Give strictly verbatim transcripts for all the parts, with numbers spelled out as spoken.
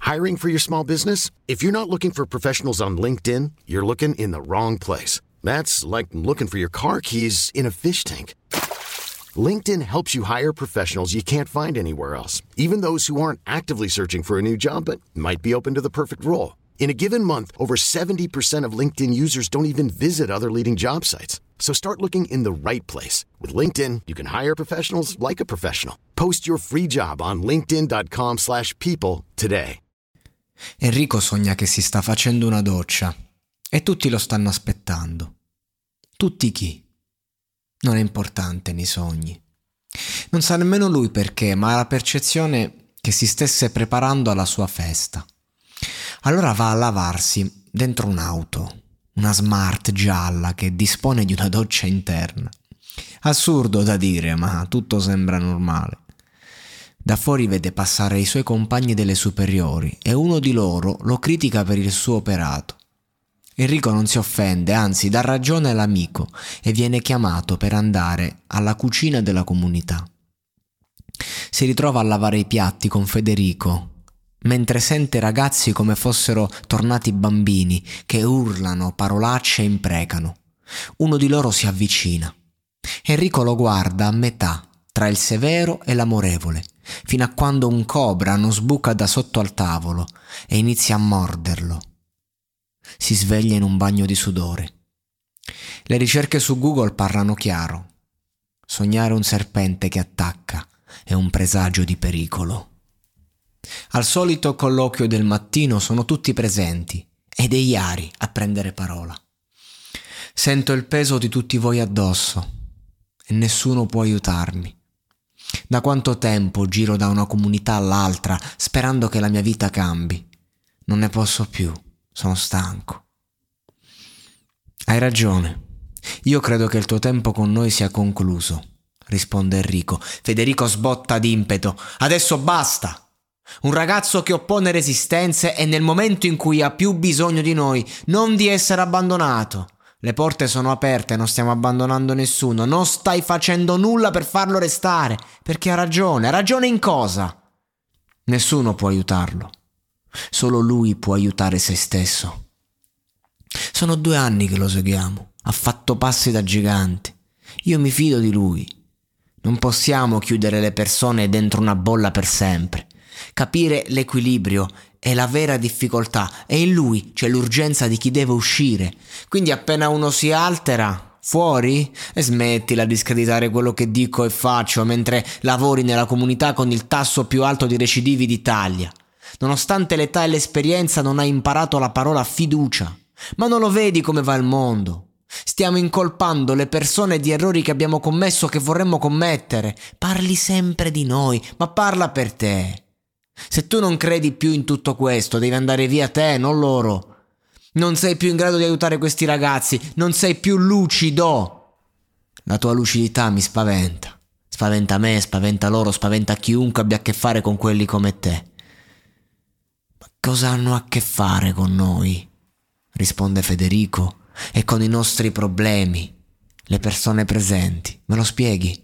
Hiring for your small business? If you're not looking for professionals on LinkedIn, you're looking in the wrong place. That's like looking for your car keys in a fish tank. LinkedIn helps you hire professionals you can't find anywhere else, even those who aren't actively searching for a new job but might be open to the perfect role. In a given month, over seventy percent of LinkedIn users don't even visit other leading job sites. So start looking in the right place. With LinkedIn, you can hire professionals like a professional. Post your free job on linkedin.com slash people today. Enrico sogna che si sta facendo una doccia e tutti lo stanno aspettando. Tutti chi? Non è importante nei sogni. Non sa nemmeno lui perché, ma ha la percezione che si stesse preparando alla sua festa. Allora va a lavarsi dentro un'auto, una Smart gialla che dispone di una doccia interna. Assurdo da dire, ma tutto sembra normale. Da fuori vede passare i suoi compagni delle superiori e uno di loro lo critica per il suo operato. Enrico non si offende, anzi dà ragione all'amico e viene chiamato per andare alla cucina della comunità. Si ritrova a lavare i piatti con Federico, mentre sente ragazzi come fossero tornati bambini che urlano parolacce e imprecano. Uno di loro si avvicina. Enrico lo guarda a metà tra il severo e l'amorevole, fino a quando un cobra non sbuca da sotto al tavolo e inizia a morderlo. Si sveglia in un bagno di sudore. Le ricerche su Google parlano chiaro. Sognare un serpente che attacca è un presagio di pericolo. Al solito colloquio del mattino sono tutti presenti ed è Iari a prendere parola. Sento il peso di tutti voi addosso e nessuno può aiutarmi. Da quanto tempo giro da una comunità all'altra sperando che la mia vita cambi. Non ne posso più. Sono stanco. Hai ragione. Io credo che il tuo tempo con noi sia concluso, risponde Enrico. Federico sbotta d'impeto. Adesso basta! Un ragazzo che oppone resistenze e nel momento in cui ha più bisogno di noi, non di essere abbandonato. Le porte sono aperte, non stiamo abbandonando nessuno. Non stai facendo nulla per farlo restare, perché ha ragione. Ha ragione in cosa? Nessuno può aiutarlo. Solo lui può aiutare se stesso. Sono due anni che lo seguiamo. Ha fatto passi da gigante. Io mi fido di lui. Non possiamo chiudere le persone dentro una bolla per sempre. Capire l'equilibrio è la vera difficoltà e in lui c'è l'urgenza di chi deve uscire. Quindi appena uno si altera, fuori? E smettila di screditare quello che dico e faccio mentre lavori nella comunità con il tasso più alto di recidivi d'Italia. Nonostante l'età e l'esperienza non hai imparato la parola fiducia. Ma non lo vedi come va il mondo? Stiamo incolpando le persone di errori che abbiamo commesso, che vorremmo commettere. Parli sempre di noi, ma parla per te. Se tu non credi più in tutto questo, devi andare via te, non loro. Non sei più in grado di aiutare questi ragazzi, non sei più lucido. La tua lucidità mi spaventa. Spaventa me, spaventa loro, spaventa chiunque abbia a che fare con quelli come te. Cosa hanno a che fare con noi? Risponde Federico. E con i nostri problemi, le persone presenti. Me lo spieghi?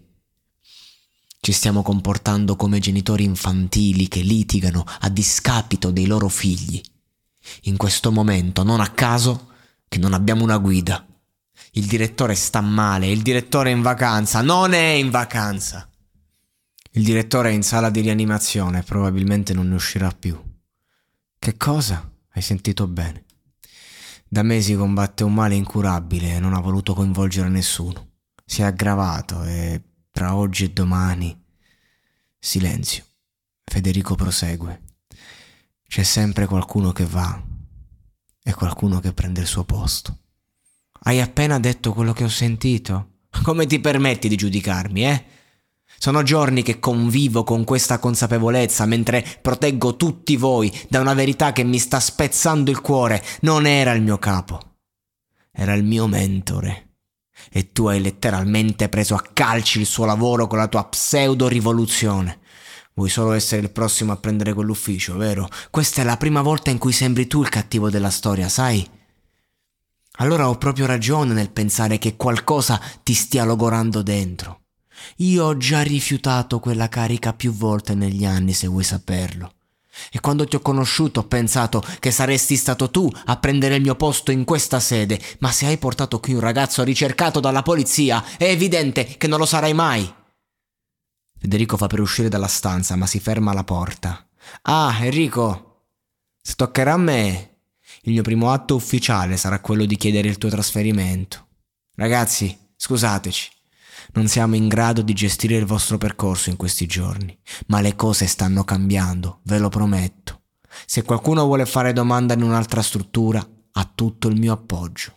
Ci stiamo comportando come genitori infantili che litigano a discapito dei loro figli. In questo momento, non a caso, che non abbiamo una guida. Il direttore sta male, il direttore è in vacanza. Non è in vacanza. Il direttore è in sala di rianimazione, probabilmente non ne uscirà più. Che cosa? Hai sentito bene. Da mesi combatte un male incurabile e non ha voluto coinvolgere nessuno. Si è aggravato e tra oggi e domani... Silenzio. Federico prosegue. C'è sempre qualcuno che va e qualcuno che prende il suo posto. Hai appena detto quello che ho sentito? Come ti permetti di giudicarmi, eh? Sono giorni che convivo con questa consapevolezza mentre proteggo tutti voi da una verità che mi sta spezzando il cuore. Non era il mio capo, era il mio mentore. E tu hai letteralmente preso a calci il suo lavoro con la tua pseudo-rivoluzione. Vuoi solo essere il prossimo a prendere quell'ufficio, vero? Questa è la prima volta in cui sembri tu il cattivo della storia, sai? Allora ho proprio ragione nel pensare che qualcosa ti stia logorando dentro. Io ho già rifiutato quella carica più volte negli anni, se vuoi saperlo. E quando ti ho conosciuto ho pensato che saresti stato tu a prendere il mio posto in questa sede, ma se hai portato qui un ragazzo ricercato dalla polizia, è evidente che non lo sarai mai. Federico fa per uscire dalla stanza, ma si ferma alla porta. Ah, Enrico, se toccherà a me, il mio primo atto ufficiale sarà quello di chiedere il tuo trasferimento. Ragazzi, scusateci. Non siamo in grado di gestire il vostro percorso in questi giorni, ma le cose stanno cambiando, ve lo prometto. Se qualcuno vuole fare domanda in un'altra struttura, ha tutto il mio appoggio.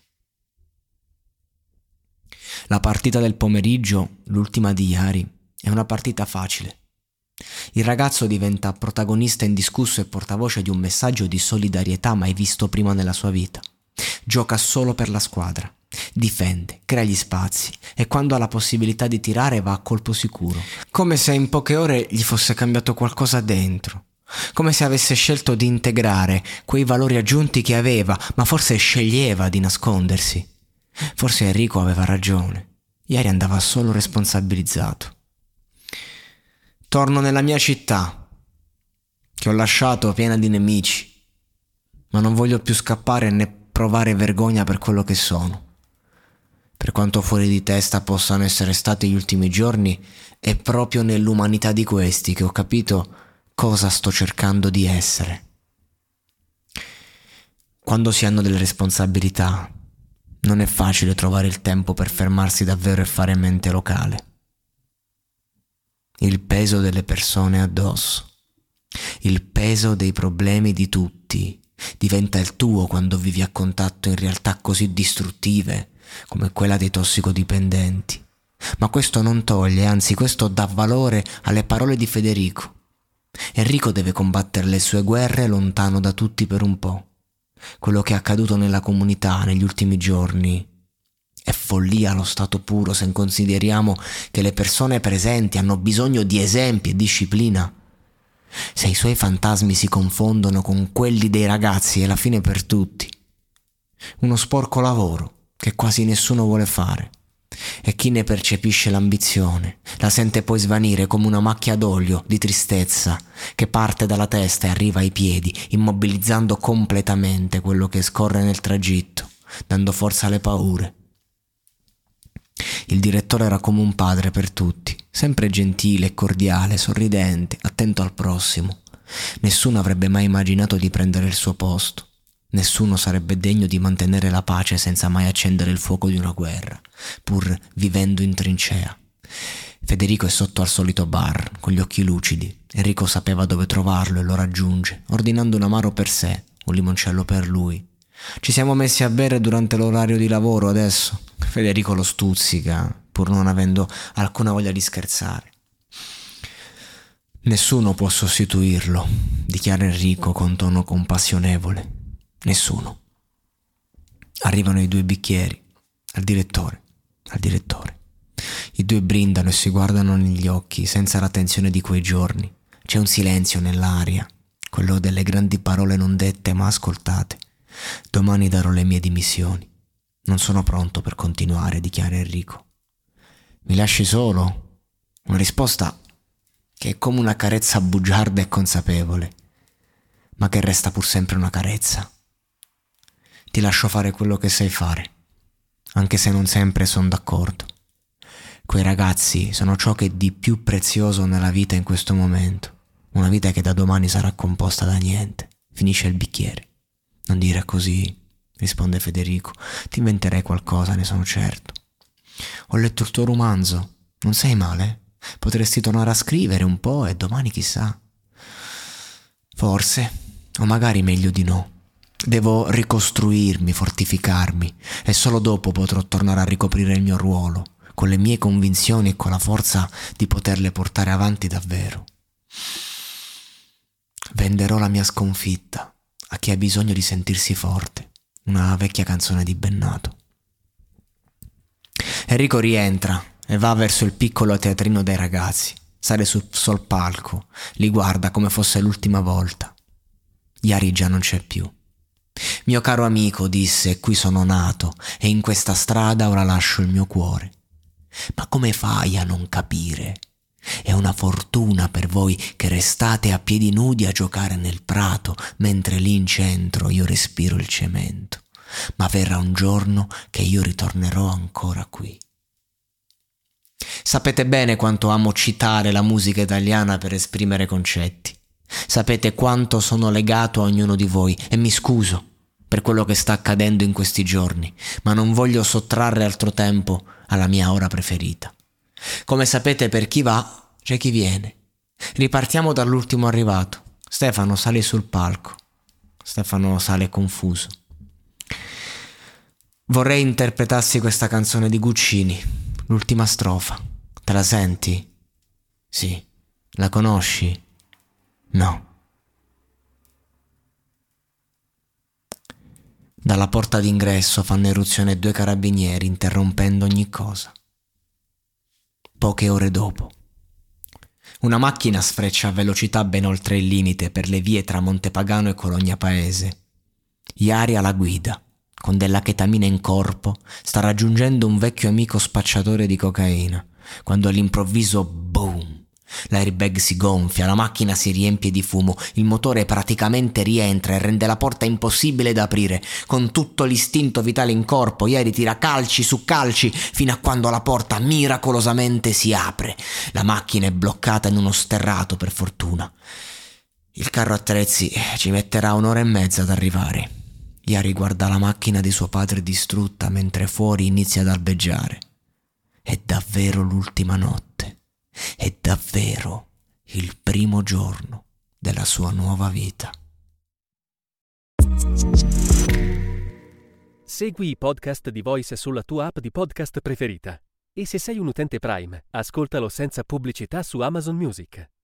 La partita del pomeriggio, l'ultima di ieri, è una partita facile. Il ragazzo diventa protagonista indiscusso e portavoce di un messaggio di solidarietà mai visto prima nella sua vita. Gioca solo per la squadra. Difende, crea gli spazi e quando ha la possibilità di tirare va a colpo sicuro, come se in poche ore gli fosse cambiato qualcosa dentro, come se avesse scelto di integrare quei valori aggiunti che aveva, ma forse sceglieva di nascondersi. Forse Enrico aveva ragione, ieri andava solo responsabilizzato. Torno nella mia città, che ho lasciato piena di nemici, ma non voglio più scappare né provare vergogna per quello che sono. Per quanto fuori di testa possano essere stati gli ultimi giorni, è proprio nell'umanità di questi che ho capito cosa sto cercando di essere. Quando si hanno delle responsabilità, non è facile trovare il tempo per fermarsi davvero e fare mente locale. Il peso delle persone addosso, il peso dei problemi di tutti, diventa il tuo quando vivi a contatto in realtà così distruttive come quella dei tossicodipendenti. Ma questo non toglie, anzi questo dà valore alle parole di Federico. Enrico deve combattere le sue guerre lontano da tutti per un po'. Quello che è accaduto nella comunità negli ultimi giorni è follia allo stato puro, se consideriamo che le persone presenti hanno bisogno di esempi e disciplina. Se i suoi fantasmi si confondono con quelli dei ragazzi è la fine per tutti. Uno sporco lavoro che quasi nessuno vuole fare, e chi ne percepisce l'ambizione la sente poi svanire come una macchia d'olio di tristezza che parte dalla testa e arriva ai piedi, immobilizzando completamente quello che scorre nel tragitto, dando forza alle paure. Il direttore era come un padre per tutti, sempre gentile e cordiale, sorridente, attento al prossimo. Nessuno avrebbe mai immaginato di prendere il suo posto. Nessuno sarebbe degno di mantenere la pace senza mai accendere il fuoco di una guerra, pur vivendo in trincea. Federico è sotto al solito bar, con gli occhi lucidi. Enrico sapeva dove trovarlo e lo raggiunge, ordinando un amaro per sé, un limoncello per lui. Ci siamo messi a bere durante l'orario di lavoro adesso. Federico lo stuzzica, pur non avendo alcuna voglia di scherzare. Nessuno può sostituirlo, dichiara Enrico con tono compassionevole. Nessuno. Arrivano i due bicchieri, al direttore, al direttore. I due brindano e si guardano negli occhi senza la tensione di quei giorni. C'è un silenzio nell'aria, quello delle grandi parole non dette ma ascoltate. Domani darò le mie dimissioni. Non sono pronto per continuare, dichiara Enrico. Mi lasci solo? Una risposta che è come una carezza bugiarda e consapevole, ma che resta pur sempre una carezza. Ti lascio fare quello che sai fare, anche se non sempre sono d'accordo. Quei ragazzi sono ciò che è di più prezioso nella vita in questo momento, una vita che da domani sarà composta da niente. Finisce il bicchiere. Non dire così, risponde Federico, ti inventerei qualcosa, ne sono certo. Ho letto il tuo romanzo, non sei male? Potresti tornare a scrivere un po' e domani chissà. Forse, o magari meglio di no. Devo ricostruirmi, fortificarmi e solo dopo potrò tornare a ricoprire il mio ruolo, con le mie convinzioni e con la forza di poterle portare avanti davvero. Venderò la mia sconfitta a chi ha bisogno di sentirsi forte, una vecchia canzone di Bennato. Enrico rientra e va verso il piccolo teatrino dei ragazzi, sale sul, sul palco, li guarda come fosse l'ultima volta. Yari già non c'è più. Mio caro amico, disse, qui sono nato e in questa strada ora lascio il mio cuore. Ma come fai a non capire? È una fortuna per voi che restate a piedi nudi a giocare nel prato, mentre lì in centro io respiro il cemento. Ma verrà un giorno che io ritornerò ancora qui. Sapete bene quanto amo citare la musica italiana per esprimere concetti. Sapete quanto sono legato a ognuno di voi e mi scuso per quello che sta accadendo in questi giorni, ma non voglio sottrarre altro tempo alla mia ora preferita. Come sapete, per chi va, c'è chi viene. Ripartiamo dall'ultimo arrivato. Stefano, sali sul palco. Stefano sale confuso. Vorrei interpretassi questa canzone di Guccini, l'ultima strofa. Te la senti? Sì. La conosci? No. Dalla porta d'ingresso fanno eruzione due carabinieri interrompendo ogni cosa. Poche ore dopo, una macchina sfreccia a velocità ben oltre il limite per le vie tra Montepagano e Cologna Paese. Iari alla guida, con della chetamina in corpo, sta raggiungendo un vecchio amico spacciatore di cocaina, quando all'improvviso, boom! L'airbag si gonfia, la macchina si riempie di fumo, il motore praticamente rientra e rende la porta impossibile da aprire. Con tutto l'istinto vitale in corpo, Iari tira calci su calci fino a quando la porta miracolosamente si apre. La macchina è bloccata in uno sterrato, per fortuna. Il carro attrezzi ci metterà un'ora e mezza ad arrivare. Iari guarda la macchina di suo padre distrutta mentre fuori inizia ad albeggiare. È davvero l'ultima notte. È davvero il primo giorno della sua nuova vita. Segui i podcast di Voice sulla tua app di podcast preferita. E se sei un utente Prime, ascoltalo senza pubblicità su Amazon Music.